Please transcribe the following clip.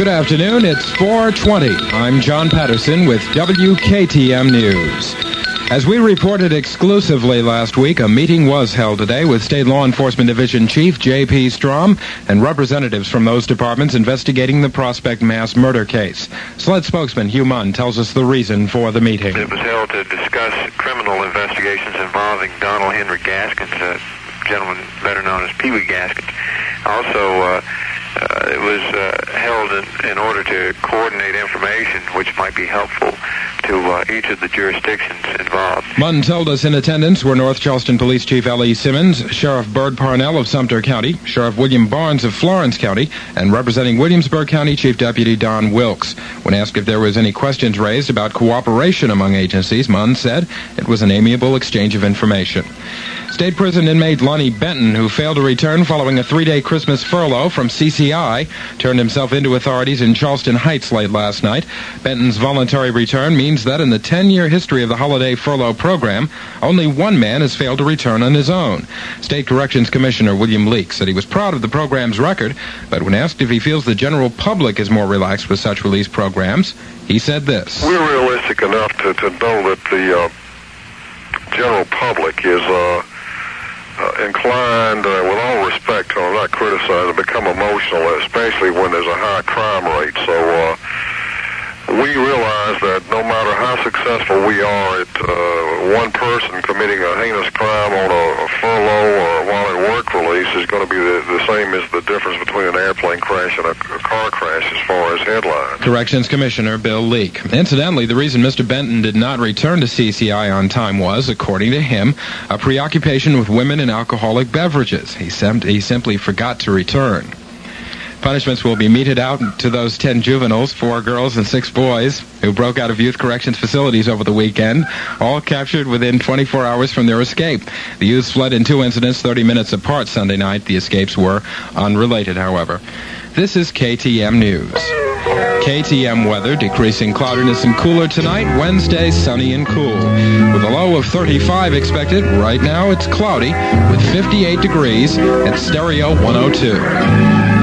Good afternoon. It's 4:20. I'm John Patterson with WKTM News. As we reported exclusively last week, a meeting was held today with State Law Enforcement Division Chief J.P. Strom and representatives from those departments investigating the Prospect mass murder case. SLED spokesman Hugh Munn tells us the reason for the meeting. It was held to discuss criminal investigations involving Donald Henry Gaskins, a gentleman better known as Pee Wee Gaskins. Also, it was held in order to coordinate information which might be helpful to each of the jurisdictions involved. Munn told us in attendance were North Charleston Police Chief L.E. Simmons, Sheriff Byrd Parnell of Sumter County, Sheriff William Barnes of Florence County, and representing Williamsburg County Chief Deputy Don Wilkes. When asked if there was any questions raised about cooperation among agencies, Munn said it was an amiable exchange of information. State prison inmate Lonnie Benton, who failed to return following a 3-day Christmas furlough from CCI, turned himself into authorities in Charleston Heights late last night. Benton's voluntary return means that in the 10-year history of the holiday furlough program, only one man has failed to return on his own. State Corrections Commissioner William Leake said he was proud of the program's record, but when asked if he feels the general public is more relaxed with such release programs, he said this. We're realistic enough to know that the general public is inclined, with all respect, I'm not criticizing, to become emotional, especially when there's a high crime rate. So we realize that no matter how successful we are at one person committing a heinous crime on a furlough or while in work release is going to be the same as the difference between an airplane crash and a car crash as far as headlines. Corrections Commissioner Bill Leake. Incidentally, the reason Mr. Benton did not return to CCI on time was, according to him, a preoccupation with women and alcoholic beverages. He simply forgot to return. Punishments will be meted out to those 10 juveniles, 4 girls and 6 boys, who broke out of youth corrections facilities over the weekend, all captured within 24 hours from their escape. The youths fled in 2 incidents 30 minutes apart Sunday night. The escapes were unrelated, however. This is KTM News. KTM weather, decreasing cloudiness and cooler tonight. Wednesday, sunny and cool. With a low of 35 expected. Right now, it's cloudy with 58 degrees at Stereo 102.